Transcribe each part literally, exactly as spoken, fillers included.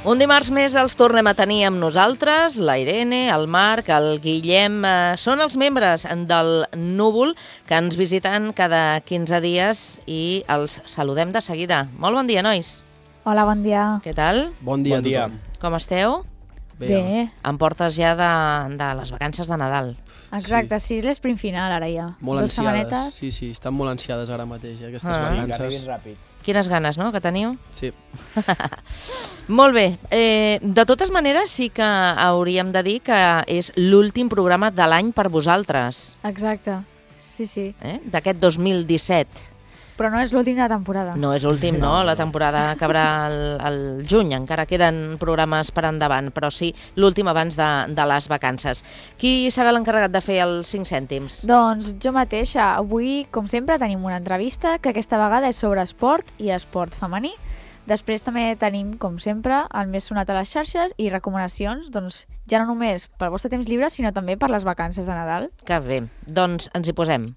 Un dimarts més els tornem a tenir amb nosaltres, la Irene, el Marc, el Guillem. Eh, són els membres del Núvol que ens visiten cada quinze dies i els saludem de seguida. Molt bon dia, nois. Hola, bon dia. Què tal? Bon dia, bon dia. a tothom. Com esteu? Bé. Bé. Em portes ja de, de les vacances de Nadal. Exacte, sí, és l'esprint final ara ja. Molt Dos ansiades. setmanetes. Sí, sí, estan molt ansiades ara mateix, eh, aquestes Ah. Sí, que vacances. arribin ràpid. Quines ganes, no?, que teniu? Sí. Molt bé. Eh, de totes maneres, sí que hauríem de dir que és l'últim programa de l'any per vosaltres, Exacte, sí, sí. eh? d'aquest dos mil disset. Però no és l'últim de la temporada. No és últim, no? La temporada acabarà el, el juny, encara queden programes per endavant, però sí, l'últim abans de, de les vacances. Qui serà l'encarregat de fer els cinc cèntims? Doncs jo mateixa. Avui, com sempre, tenim una entrevista que aquesta vegada és sobre esport i esport femení. Després també tenim, com sempre, el més sonat a les xarxes i recomanacions, doncs ja no només pel vostre temps lliure, sinó també per les vacances de Nadal. Que bé, doncs ens hi posem.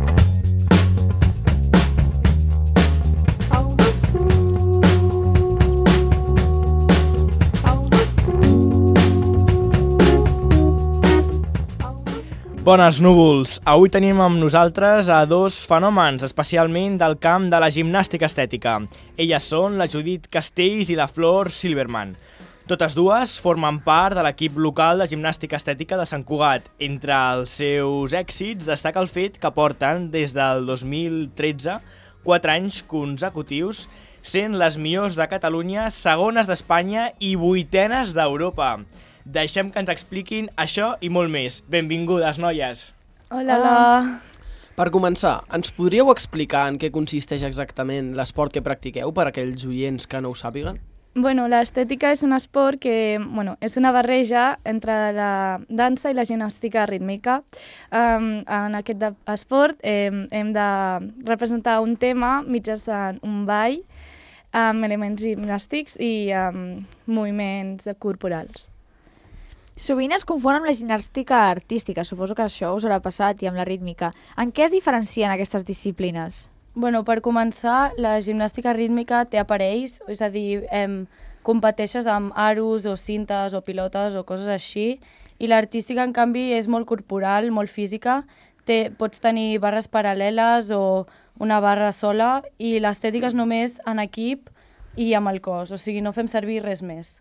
Bones núvols! Avui tenim amb nosaltres a dos fenòmens, especialment del camp de la gimnàstica estètica. Elles són la Judit Castells i la Flor Silverman. Totes dues formen part de l'equip local de gimnàstica estètica de Sant Cugat. Entre els seus èxits destaca el fet que porten des del dos mil tretze quatre anys consecutius sent les millors de Catalunya, segones d'Espanya i vuitenes d'Europa. Deixem que ens expliquin això i molt més. Benvingudes, noies! Hola, hola. Per començar, ens podríeu explicar en què consisteix exactament l'esport que practiqueu per a aquells oients que no ho sàpiguen? Bueno, l'estètica és un esport que bueno, és una barreja entre la dansa i la gimnàstica rítmica. Um, en aquest de- esport eh, hem de representar un tema mitjançant un ball amb elements gimnàstics i um, moviments corporals. Sovint es confon amb la gimnàstica artística, suposo que això us haurà passat, i amb la rítmica. En què es diferencien aquestes disciplines? Bueno, per començar, la gimnàstica rítmica té aparells, és a dir, em, competeixes amb aros o cintes o pilotes o coses així, i l'artística, en canvi, és molt corporal, molt física, té, pots tenir barres paral·leles o una barra sola, i l'estètica és només en equip i amb el cos, o sigui, no fem servir res més.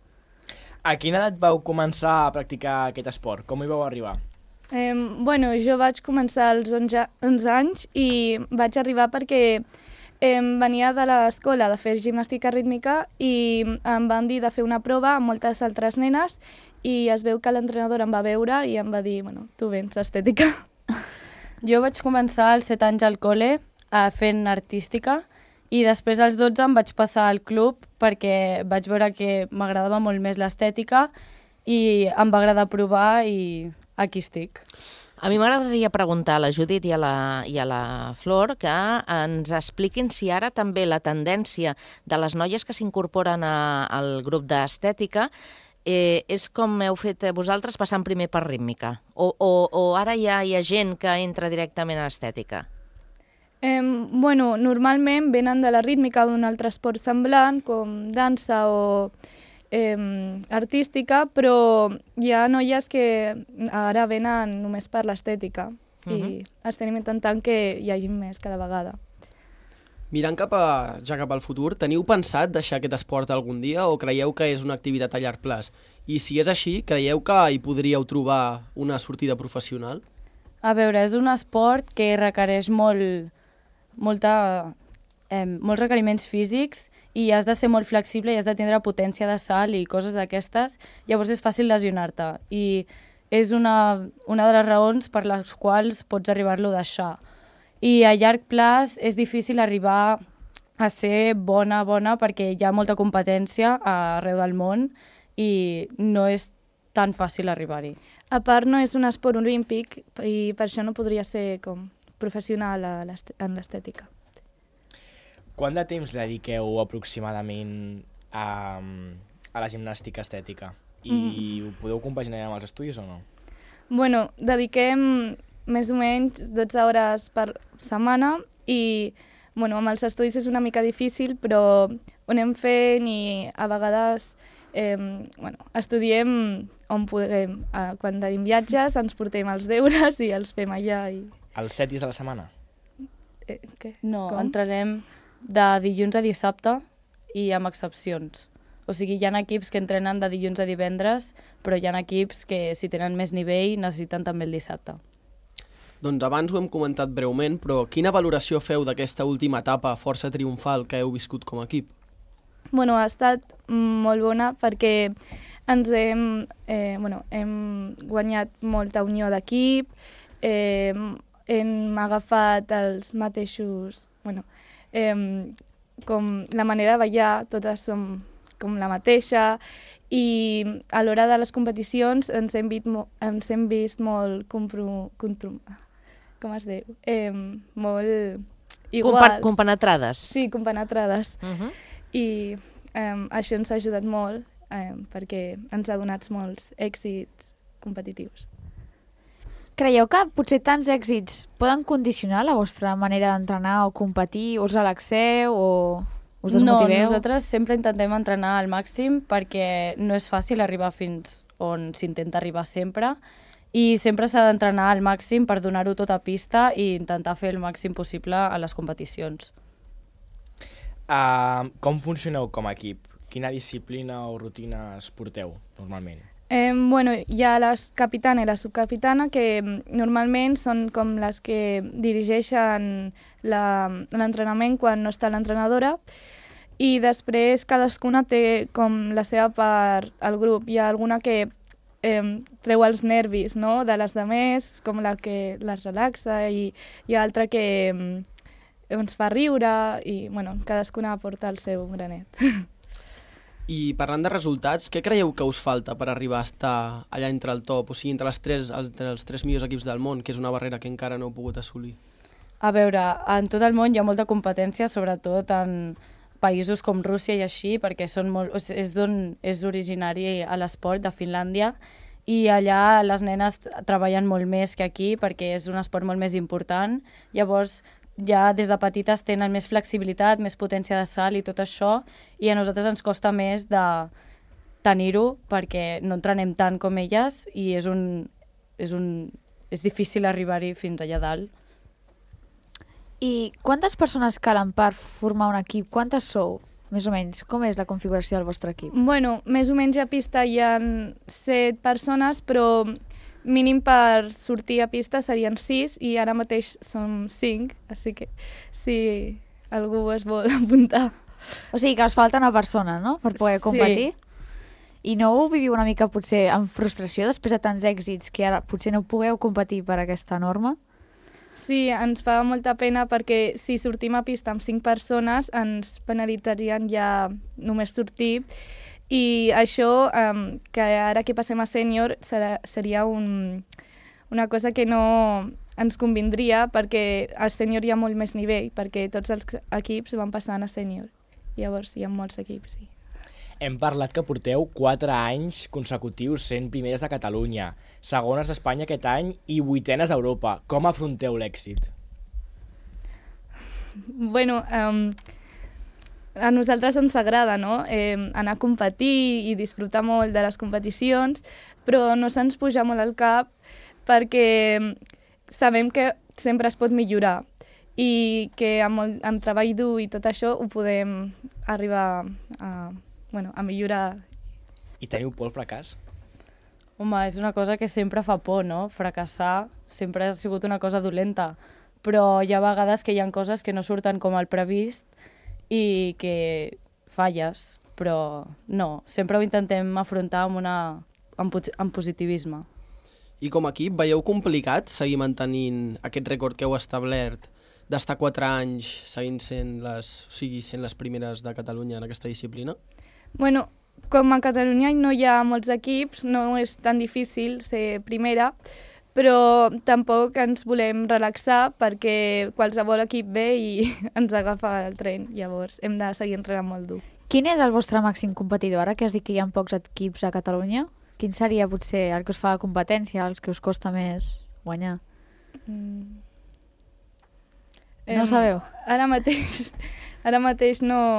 A quina edat vau començar a practicar aquest esport? Com hi vau arribar? Eh, bueno, jo vaig començar als onze, onze anys i vaig arribar perquè eh, venia de l'escola de fer gimnàstica rítmica i em van dir de fer una prova amb moltes altres nenes i es veu que l'entrenador em va veure i em va dir, bueno, tu vens estètica. Jo vaig començar als set anys al col·le a fent artística i després als dotze em vaig passar al club perquè vaig veure que m'agradava molt més l'estètica i em va agradar provar i aquí estic. A mi m'agradaria preguntar a la Judit i a la, i a la Flor que ens expliquin si ara també la tendència de les noies que s'incorporen a- al grup d'estètica eh, és com heu fet vosaltres passant primer per rítmica o, o, o ara ja hi ha gent que entra directament a l'estètica? Eh, bueno, normalment venen de la rítmica d'un altre esport semblant, com dansa o eh, artística, però hi ha noies que ara venen només per l'estètica uh-huh. i estem intentant que hi hagi més cada vegada. Mirant cap a, ja cap al futur, teniu pensat deixar aquest esport algun dia o creieu que és una activitat a llarg plaç? I si és així, creieu que hi podríeu trobar una sortida professional? A veure, és un esport que requereix molt, molta, eh, molts requeriments físics i has de ser molt flexible i has de tindre potència de salt i coses d'aquestes, llavors és fàcil lesionar-te i és una, una de les raons per les quals pots arribar-lo a deixar. I a llarg plaç és difícil arribar a ser bona, bona, perquè hi ha molta competència arreu del món i no és tan fàcil arribar-hi. A part, no és un esport olímpic i per això no podria ser com professional a l'est- en l'estètica. Quant de temps dediqueu aproximadament a, a la gimnàstica estètica? I mm. ho podeu compaginar amb els estudis o no? Bueno, dediquem més o menys dotze hores per setmana i bueno, amb els estudis és una mica difícil, però ho anem fent i a vegades eh, bueno, estudiem on puguem. Eh, quan tenim viatges ens portem els deures i els fem allà. I... Els set dies de la setmana? Eh, què? No, Com? entrenem de dilluns a dissabte i amb excepcions. O sigui, hi ha equips que entrenen de dilluns a divendres, però hi ha equips que, si tenen més nivell, necessiten també el dissabte. Doncs abans ho hem comentat breument, però quina valoració feu d'aquesta última etapa força triomfal que heu viscut com a equip? Bueno, ha estat molt bona perquè ens hem, eh, bueno, hem guanyat molta unió d'equip, eh, hem agafat els mateixos... Bueno, eh, com la manera de ballar, totes som com la mateixa, i a l'hora de les competicions ens hem vist, mo ens hem vist molt compro compro com es diu? Eh, molt iguals. Compenetrades. Sí, compenetrades. Uh -huh. I eh, això ens ha ajudat molt eh, perquè ens ha donat molts èxits competitius. Creieu que potser tants èxits poden condicionar la vostra manera d'entrenar o competir? Us relaxeu o us desmotiveu? No, nosaltres sempre intentem entrenar al màxim perquè no és fàcil arribar fins on s'intenta arribar sempre i sempre s'ha d'entrenar al màxim per donar-ho tot a pista i intentar fer el màxim possible a les competicions. Uh, com funcioneu com a equip? Quina disciplina o rutines porteu normalment? Eh, bueno, hi ha la capitana i la subcapitana que normalment són com les que dirigeixen l'entrenament quan no està l'entrenadora i després cadascuna té com la seva part al grup. Hi ha alguna que eh, treu els nervis, no?, de les demés, com la que les relaxa, i hi ha altra que eh, ens fa riure i, bueno, cadascuna aporta el seu granet. I parlant de resultats, què creieu que us falta per arribar a estar allà entre el top, o sigui, entre, les tres, entre els tres millors equips del món, que és una barrera que encara no heu pogut assolir? A veure, en tot el món hi ha molta competència, sobretot en països com Rússia i així, perquè són molt, és d'on és originari a l'esport, de Finlàndia, i allà les nenes treballen molt més que aquí perquè és un esport molt més important. Llavors, ja des de petites tenen més flexibilitat, més potència de salt i tot això, i a nosaltres ens costa més de tenir-ho perquè no entrenem tant com elles i és, un, és, un, és difícil arribar-hi fins allà dalt. I quantes persones calen per formar un equip? Quantes sou, més o menys? Com és la configuració del vostre equip? Bueno, més o menys a pista hi ha set persones, però mínim per sortir a pista serien sis i ara mateix som cinc, així que si algú es vol apuntar. O sigui que us falta una persona, no?, per poder competir. Sí. I no ho viviu una mica potser amb frustració després de tants èxits que ara potser no pugueu competir per aquesta norma? Sí, ens fa molta pena perquè si sortim a pista amb cinc persones ens penalitzarien ja només sortir. I això, um, que ara que passem a sènior, serà, seria un, una cosa que no ens convindria perquè a sènior hi ha molt més nivell, perquè tots els equips van passant a sènior. Llavors hi ha molts equips, sí. Hem parlat que porteu quatre anys consecutius sent primeres de Catalunya, segones d'Espanya aquest any i vuitenes d'Europa. Com afronteu l'èxit? Bueno, um, a nosaltres ens agrada, no?, eh, anar a competir i disfrutar molt de les competicions, però no se'ns puja molt al cap perquè sabem que sempre es pot millorar i que amb, molt, amb treball dur i tot això ho podem arribar a, bueno, a millorar. I teniu por al fracàs? Home, és una cosa que sempre fa por, no? Fracassar sempre ha sigut una cosa dolenta, però hi ha vegades que hi ha coses que no surten com el previst i que falles, però no, sempre ho intentem afrontar amb, una, amb, amb positivisme. I com a equip, veieu complicat seguir mantenint aquest rècord que heu establert d'estar quatre anys seguint sent les, o sigui, sent les primeres de Catalunya en aquesta disciplina? Bueno, com a Catalunya no hi ha molts equips, no és tan difícil ser primera, però tampoc ens volem relaxar perquè qualsevol equip ve i ens agafa el tren, llavors hem de seguir entrenant molt dur. Quin és el vostre màxim competidor? Ara que has dit que hi ha pocs equips a Catalunya, quin seria potser el que us fa la competència, els que us costa més guanyar? Mm. No ho sabeu? Ara mateix, ara mateix no,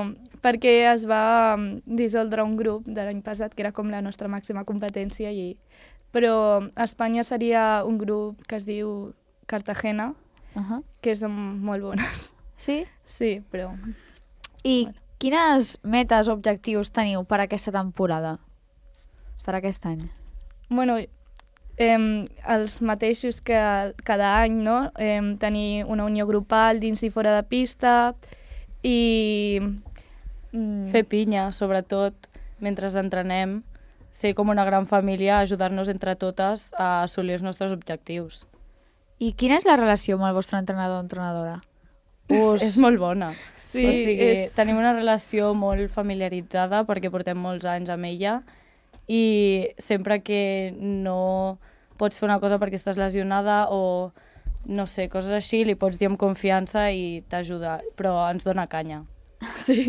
perquè es va dissoldre un grup de l'any passat, que era com la nostra màxima competència, i... però a Espanya seria un grup que es diu Cartagena, Uh -huh. que són molt bones. Sí? Sí, però... I Bueno. quines metes o objectius teniu per aquesta temporada? Per aquest any? Bueno, eh, els mateixos que cada any, no? Eh, tenir una unió grupal dins i fora de pista i... mm, Fer pinya, sobretot, mentre entrenem, ser com una gran família, ajudar-nos entre totes a assolir els nostres objectius. I quina és la relació amb el vostre entrenador o entrenadora? Us... És molt bona. Sí, o sigui, és- tenim una relació molt familiaritzada perquè portem molts anys amb ella i sempre que no pots fer una cosa perquè estàs lesionada o no sé, coses així, li pots dir amb confiança i t'ajuda, però ens dona canya. Sí.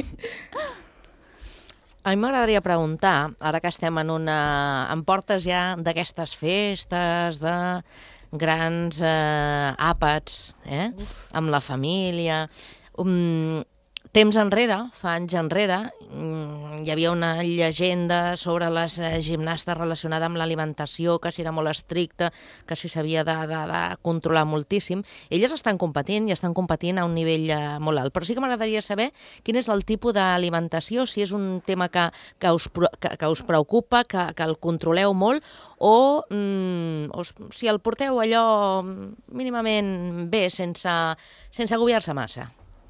A mi m'agradaria preguntar, ara que estem en una... en portes ja d'aquestes festes, de grans eh, àpats, eh? amb la família... Um, temps enrere, fa anys enrere, mm, hi havia una llegenda sobre les eh, gimnastes relacionada amb l'alimentació, que si era molt estricta, que si s'havia de, de, de controlar moltíssim. Elles estan competint i estan competint a un nivell eh, molt alt, però sí que m'agradaria saber quin és el tipus d'alimentació, si és un tema que, que, us, pro- que, que us preocupa, que, que el controleu molt, o, mm, o s- si el porteu allò mínimament bé, sense, sense agobiar-se massa.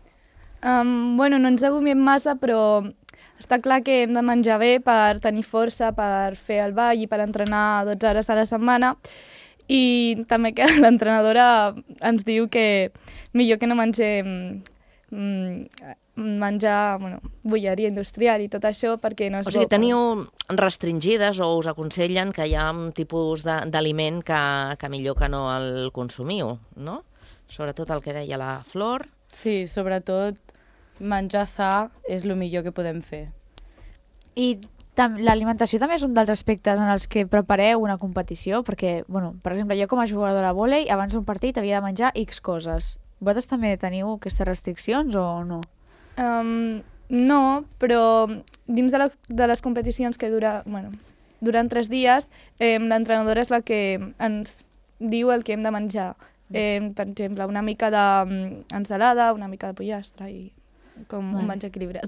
Um, bueno, no ens agomiem massa, però està clar que hem de menjar bé per tenir força, per fer el ball i per entrenar dotze hores a la setmana. I també que l'entrenadora ens diu que millor que no mengem mm, menjar, bueno, bolleria industrial i tot això perquè no és O sigui, bo per- teniu restringides o us aconsellen que hi ha un tipus de- d'aliment que, que millor que no el consumiu, no? Sobretot el que deia la Flor. Sí, sobretot menjar sa és el millor que podem fer. I tam- l'alimentació també és un dels aspectes en els que prepareu una competició, perquè, bueno, per exemple, jo com a jugadora de vòlei, abans d'un partit havia de menjar X coses. Vosaltres també teniu aquestes restriccions o no? Um, no, però dins de, la, de les competicions que dura, bueno, duren tres dies, eh, l'entrenadora és la que ens diu el que hem de menjar. Eh, per exemple, una mica d'ensalada, una mica de pollastre i com Vale. un menjar equilibrat.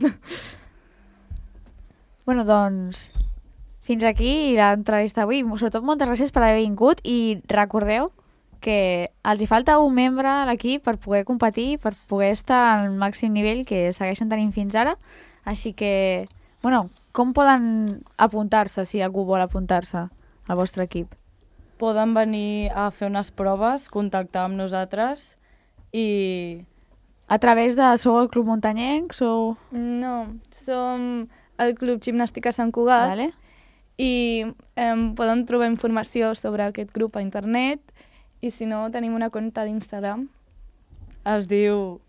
Bueno, doncs, fins aquí l'entrevista d'avui. Sobretot moltes gràcies per haver vingut i recordeu que els hi falta un membre a l'equip per poder competir, per poder estar al màxim nivell que segueixen tenint fins ara. Així que, bueno, com poden apuntar-se si algú vol apuntar-se al vostre equip? Poden venir a fer unes proves, contactar amb nosaltres i A través de... Sou el Club Muntanyenc? Sou... No, som el Club Gimnàstica Sant Cugat Vale. i eh, poden trobar informació sobre aquest grup a internet i si no tenim una compte d'Instagram, es diu...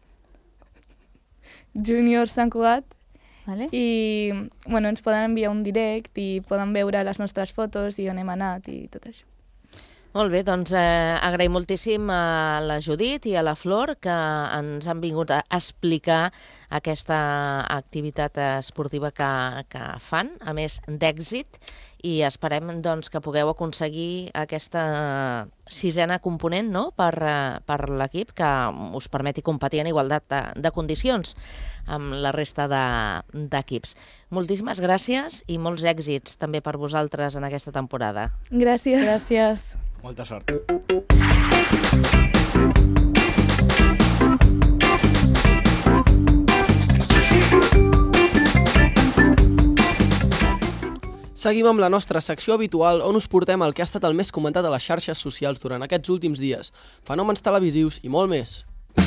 Junior Sant Cugat, Vale. i bueno, ens poden enviar un direct i poden veure les nostres fotos i on hem anat i tot això. Molt bé, doncs eh, agraïm moltíssim a la Judit i a la Flor que ens han vingut a explicar aquesta activitat esportiva que, que fan, a més d'èxit, i esperem doncs, que pugueu aconseguir aquesta sisena component, no?, per, eh, per l'equip, que us permeti competir en igualtat de, de condicions amb la resta de- d'equips. Moltíssimes gràcies i molts èxits també per vosaltres en aquesta temporada. Gràcies. Gràcies. Molta sort. Seguim amb la nostra secció habitual on us portem el que ha estat el més comentat a les xarxes socials durant aquests últims dies, fenòmens televisius i molt més.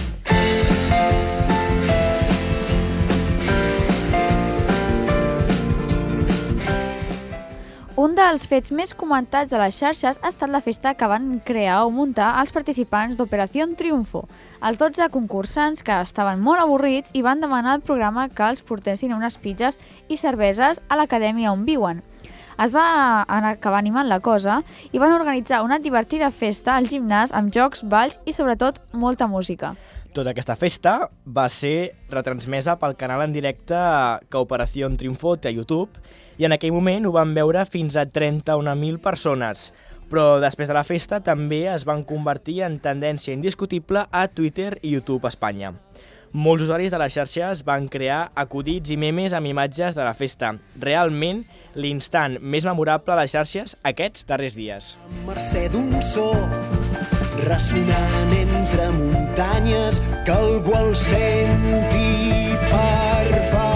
Un dels fets més comentats a les xarxes ha estat la festa que van crear o muntar els participants d'Operació Triunfo. Els dotze concursants que estaven molt avorrits i van demanar al programa que els portessin unes pizzas i cerveses a l'acadèmia on viuen. Es va acabar animant la cosa i van organitzar una divertida festa al gimnàs amb jocs, balls i sobretot molta música. Tota aquesta festa va ser retransmesa pel canal en directe que Operación Triunfote a YouTube i en aquell moment ho van veure fins a trenta-una mil persones. Però després de la festa també es van convertir en tendència indiscutible a Twitter i YouTube a Espanya. Molts usuaris de les xarxes van crear acudits i memes amb imatges de la festa. Realment, l'instant més memorable a les xarxes aquests darrers dies. Mercè d'un so ressonant entre muntanyes que algú el senti, per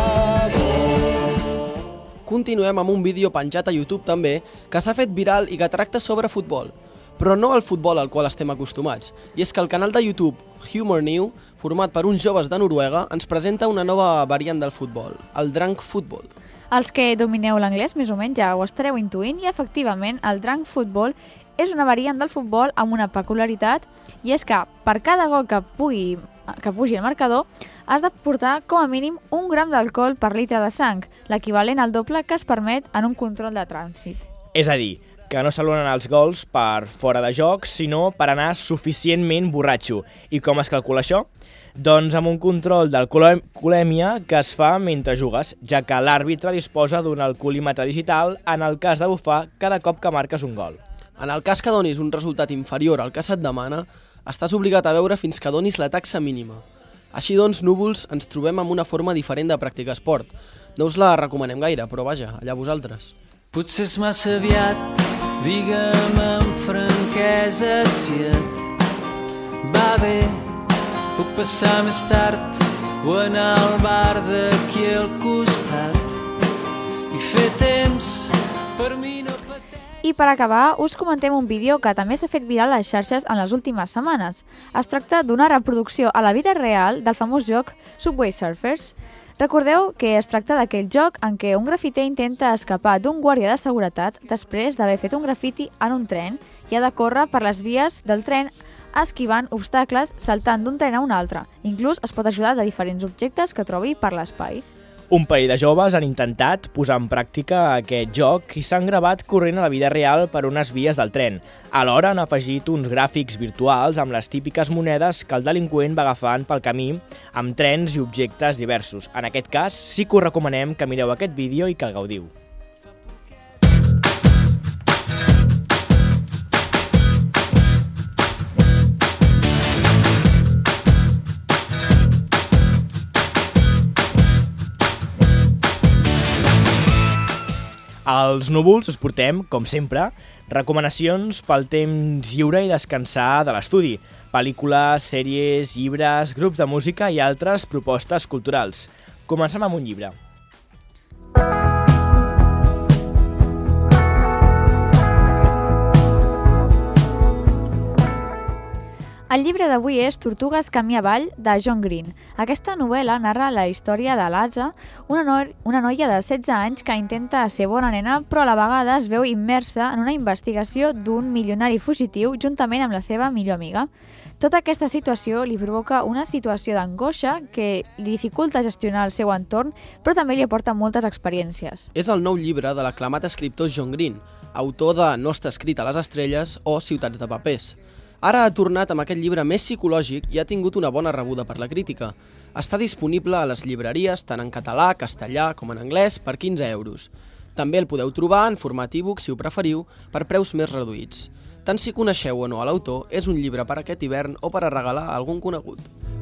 favor. Continuem amb un vídeo penjat a YouTube també que s'ha fet viral i que tracta sobre futbol. Però no el futbol al qual estem acostumats. I és que el canal de YouTube Humor New, format per uns joves de Noruega, ens presenta una nova variant del futbol, el Drunk Football. Els que domineu l'anglès més o menys ja ho estareu intuint i efectivament el Drunk Football és una variant del futbol amb una peculiaritat i és que per cada gol que pugui que pugi al marcador has de portar com a mínim un gram d'alcohol per litre de sang, l'equivalent al doble que es permet en un control de trànsit. És a dir, que no s'alunen els gols per fora de joc, sinó per anar suficientment borratxo. I com es calcula això? Doncs amb un control d'alcoholèmia que es fa mentre jugues, ja que l'àrbitre disposa d'un alcoholímetre digital en el cas de bufar cada cop que marques un gol. En el cas que donis un resultat inferior al que se't demana, estàs obligat a veure fins que donis la taxa mínima. Així doncs, núvols, ens trobem amb una forma diferent de practicar esport. No us la recomanem gaire, però vaja, allà vosaltres. Potser és massa aviat, digue'm amb franquesa si et va bé. Puc passar més tard o anar al bar d'aquí al costat i fer temps per mi no pateix. I per acabar, us comentem un vídeo que també s'ha fet viral a les xarxes en les últimes setmanes. Es tracta d'una reproducció a la vida real del famós joc Subway Surfers. Recordeu que es tracta d'aquell joc en què un grafiter intenta escapar d'un guàrdia de seguretat després d'haver fet un grafiti en un tren i ha de córrer per les vies del tren esquivant obstacles, saltant d'un tren a un altre. Inclús es pot ajudar de diferents objectes que trobi per l'espai. Un parell de joves han intentat posar en pràctica aquest joc i s'han gravat corrent a la vida real per unes vies del tren. Alhora han afegit uns gràfics virtuals amb les típiques monedes que el delinqüent va agafant pel camí amb trens i objectes diversos. En aquest cas, sí que us recomanem que mireu aquest vídeo i que el gaudiu. Als núvols us portem, com sempre, recomanacions pel temps lliure i descansar de l'estudi, pel·lícules, sèries, llibres, grups de música i altres propostes culturals. Comencem amb un llibre. El llibre d'avui és Tortugues camí avall, de John Green. Aquesta novel·la narra la història de l'Asa, una, no una noia de setze anys que intenta ser bona nena, però a la vegada es veu immersa en una investigació d'un milionari fugitiu juntament amb la seva millor amiga. Tota aquesta situació li provoca una situació d'angoixa que li dificulta gestionar el seu entorn, però també li aporta moltes experiències. És el nou llibre de l'aclamat escriptor John Green, autor de No està escrit a les estrelles o Ciutats de papers. Ara ha tornat amb aquest llibre més psicològic i ha tingut una bona rebuda per la crítica. Està disponible a les llibreries tant en català, castellà com en anglès per quinze euros. També el podeu trobar en format e-book, si ho preferiu, per preus més reduïts. Tant si coneixeu o no a l'autor, és un llibre per aquest hivern o per a regalar a algun conegut.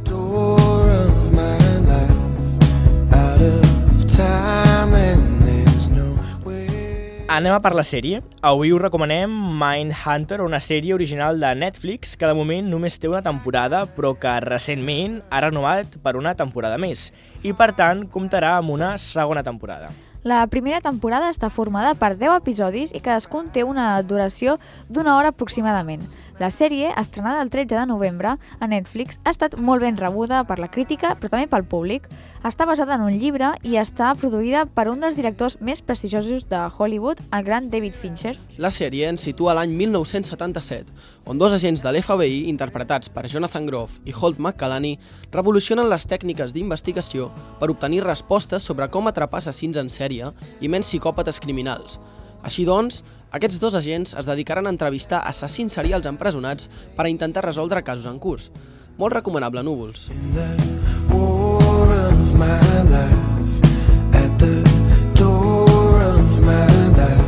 Anem a per la sèrie. Avui us recomanem Mindhunter, una sèrie original de Netflix que de moment només té una temporada, però que recentment ha renovat per una temporada més i, per tant, comptarà amb una segona temporada. La primera temporada està formada per deu episodis i cadascun té una duració d'una hora aproximadament. La sèrie, estrenada el tretze de novembre a Netflix, ha estat molt ben rebuda per la crítica, però també pel públic. Està basada en un llibre i està produïda per un dels directors més prestigiosos de Hollywood, el gran David Fincher. La sèrie ens situa l'any mil nou-cents setanta-set, on dos agents de l'F B I, interpretats per Jonathan Groff i Holt McCallany, revolucionen les tècniques d'investigació per obtenir respostes sobre com atrapar assassins en sèrie i ments psicòpates criminals. Així doncs, aquests dos agents es dedicaran a entrevistar assassins serials empresonats per a intentar resoldre casos en curs. Molt recomanable, Núvols. War of my life, at the door of my life.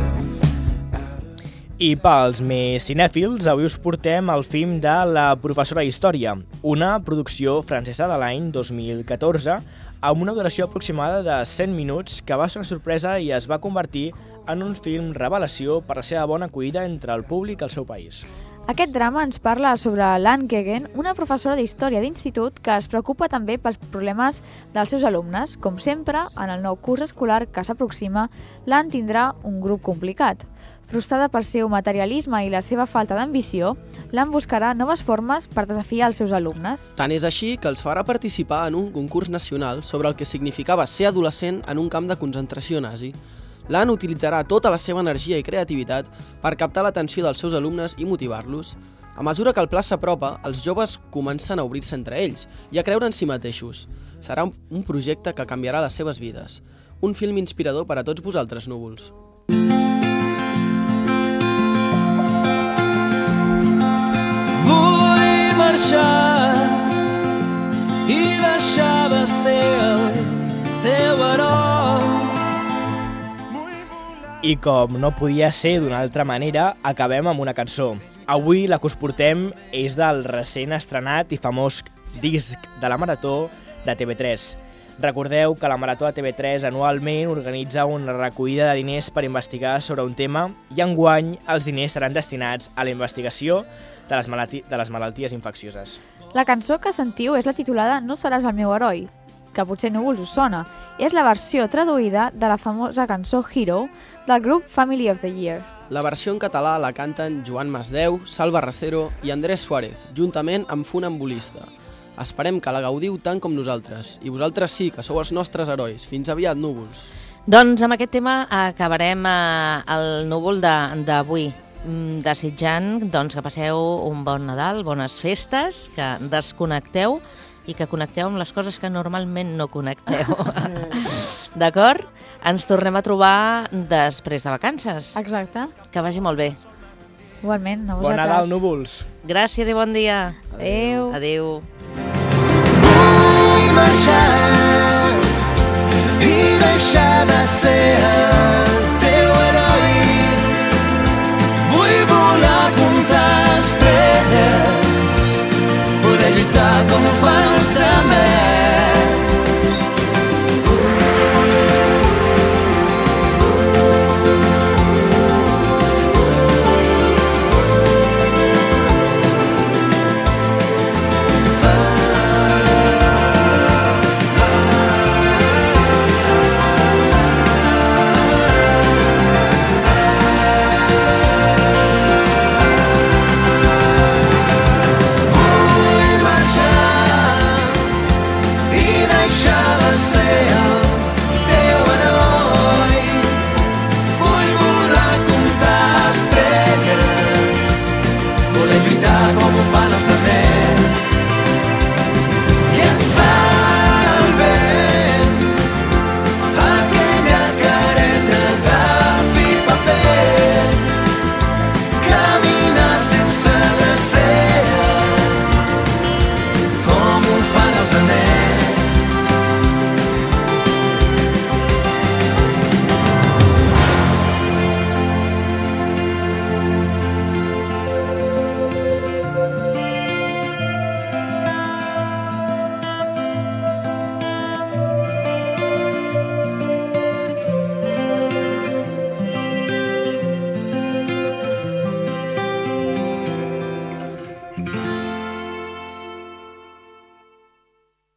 I pels més cinèfils, avui us portem el film de La professora d'Història, una producció francesa de l'any dos mil catorze, amb una duració aproximada de cent minuts que va ser una sorpresa i es va convertir en un film revelació per la seva bona acollida entre el públic al seu país. Aquest drama ens parla sobre l'Anne Gueguen, una professora d'història d'institut que es preocupa també pels problemes dels seus alumnes. Com sempre, en el nou curs escolar que s'aproxima, l'Anne tindrà un grup complicat. Frustrada pel seu materialisme i la seva falta d'ambició, l'Anne buscarà noves formes per desafiar els seus alumnes. Tant és així que els farà participar en un concurs nacional sobre el que significava ser adolescent en un camp de concentració nazi. L'Anne utilitzarà tota la seva energia i creativitat per captar l'atenció dels seus alumnes i motivar-los. A mesura que el pla s'apropa, els joves comencen a obrir-se entre ells i a creure en si mateixos. Serà un projecte que canviarà les seves vides. Un film inspirador per a tots vosaltres, Núvols. Vull marxar i deixar de ser el teu heroi. I com no podia ser d'una altra manera, acabem amb una cançó. Avui la que us portem és del recent estrenat i famós disc de la Marató de T V tres. Recordeu que la Marató de T V tres anualment organitza una recollida de diners per investigar sobre un tema i enguany els diners seran destinats a la investigació de les, malalti de les malalties infeccioses. La cançó que sentiu és la titulada No seràs el meu heroi, que potser Núvols us sona. És la versió traduïda de la famosa cançó Hero del grup Family of the Year. La versió en català la canten Joan Masdeu, Salva Racero i Andrés Suárez, juntament amb Funambulista. Esperem que la gaudiu tant com nosaltres. I vosaltres sí, que sou els nostres herois. Fins aviat, Núvols. Doncs amb aquest tema acabarem eh, el núvol d'avui. Desitjant doncs, que passeu un bon Nadal, bones festes, que desconnecteu i que connecteu amb les coses que normalment no connecteu. D'acord? Ens tornem a trobar després de vacances. Exacte. Que vagi molt bé. Igualment, a Bon vosaltres. Nadal, Núvols. Gràcies i bon dia. Adéu. Adéu. Vull marxar